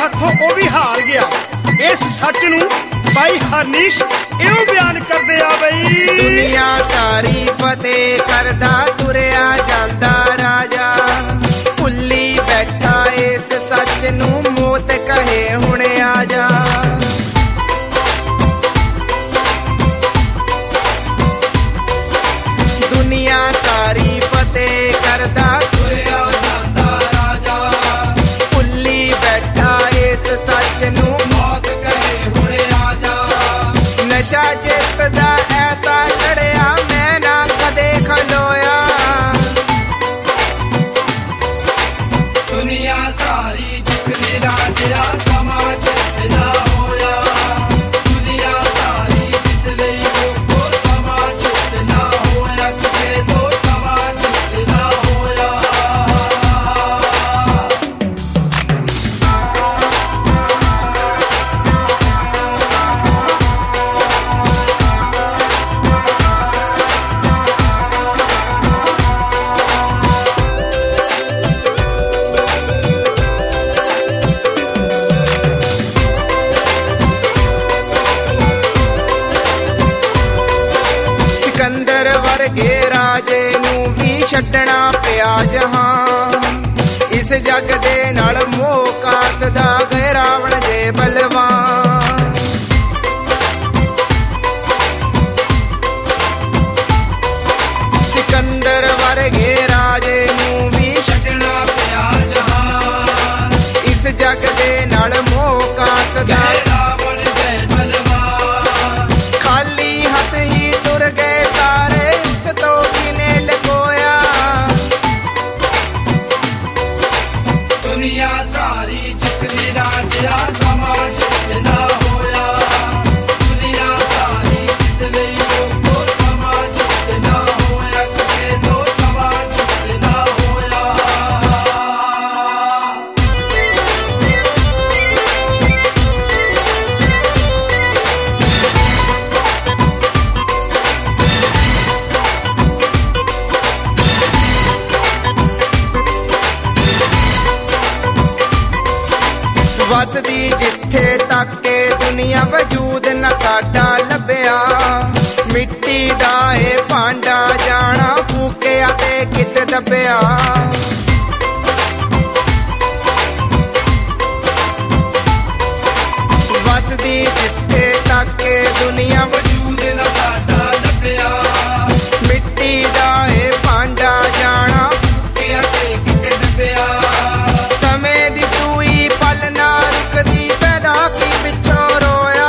हथों वो भी हार गया। इस सच नूं भाई हरनीश इहो बयान करदे आ बई दुनिया सारी फतेह करदा तुरिया जांदा राजा भुल्ली बैठा इस सच नूं मौत कहे हुण आजा। दुनिया सारी फतेह करदा तुरिया जांदा राजा भुल्ली बैठा इस सच नूं मौत कहे हुण आजा। नशा जितदा ऐसा चढ़िया मैं ना कदे खलोया। दुनिया सारी जितनी राजा समाज जितना होया। दुनिया सारी जितनी को समाज जितना होया किसे तो समाज जितना होया। सिकंदर वर्गे राजे नूं भी छड्डना पिया जहां। इस जग दे नाल मोह कासदा गए रावण दे बलवान। सिकंदर वर्गे राजे नूं भी छड्डना पिया जहां। इस जग दे नाल मोह कासदा रावण दे बलवान। खाली हथ ही तुर गए सारे उस तो किने लगोया। दुनिया सारी जितनी राजा समाज जितना होया। दुनिया सारी जितनी को समाज जितना होया किसे तो समाज जितना होया। वसदी जिथे तके दुनिया वजूद न साडा लभया। मिट्टी दा ए भांडा जाना फूकिया ते कित दबया। वसदी जिथे तके दुनिया वजूद न साडा लभया। मिट्टी दा ए भांडा जाना फूकिया ते कित दबया। समय दी सूई पल ना रुकदी पैदा की पिछों रोया।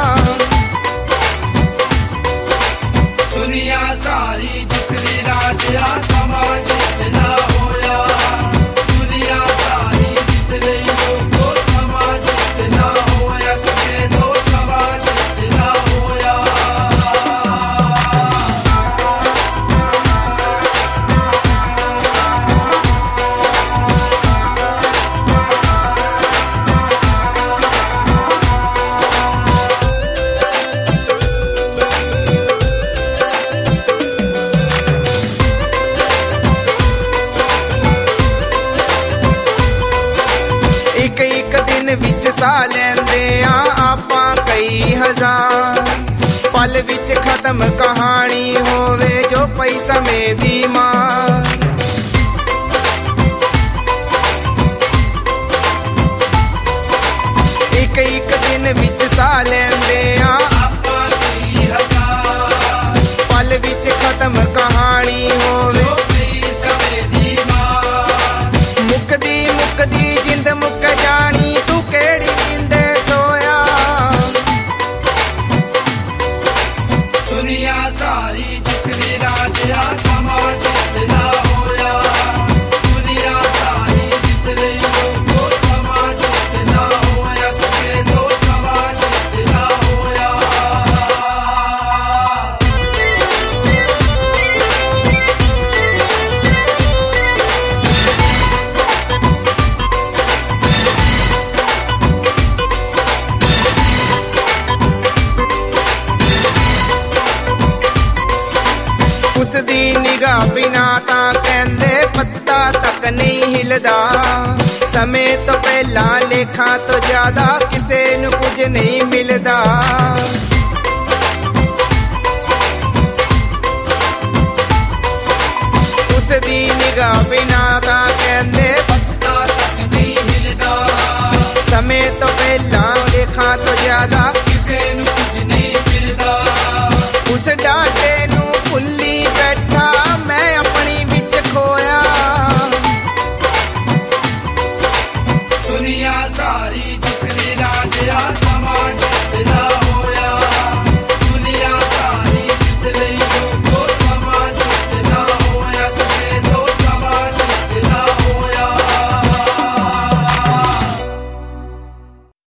दुनिया सारी जितनी राजा समाज जितना होया। दुनिया सारी जितनी को समाज जितना होया किसे तो समाज जितना होया। एक एक दिन विच सा लेंदे आपां कई हजार। पल विच खत्म कहानी होवे जो पई समय दी मार। एक एक दिन विच सा लेंदे आपां कई हजार। पल विच खत्म कहानी होवे जो पई समय दी मार। मुकदी मुकदी जिंद मुक जानी तू केड़ी जिंदे सोया। दुनिया सारी जितनी राजा समाज जितना होया। दुनिया सारी जितनी को समाज जितना होया किसे तो समाज जितना होया। उसदी निगाह बिना तां कहंदे पत्ता तक नहीं हिलदा। समय तो पहला लेखा तो ज्यादा किसे नू कुछ नहीं मिलदा। उसदी निगाह बिना ता कहंदे पत्ता तक नहीं हिलदा। समय तो पहला लेखा तो ज्यादा किसे नू कुछ नहीं मिलदा। उस डाटे नू भुल्ली बैठा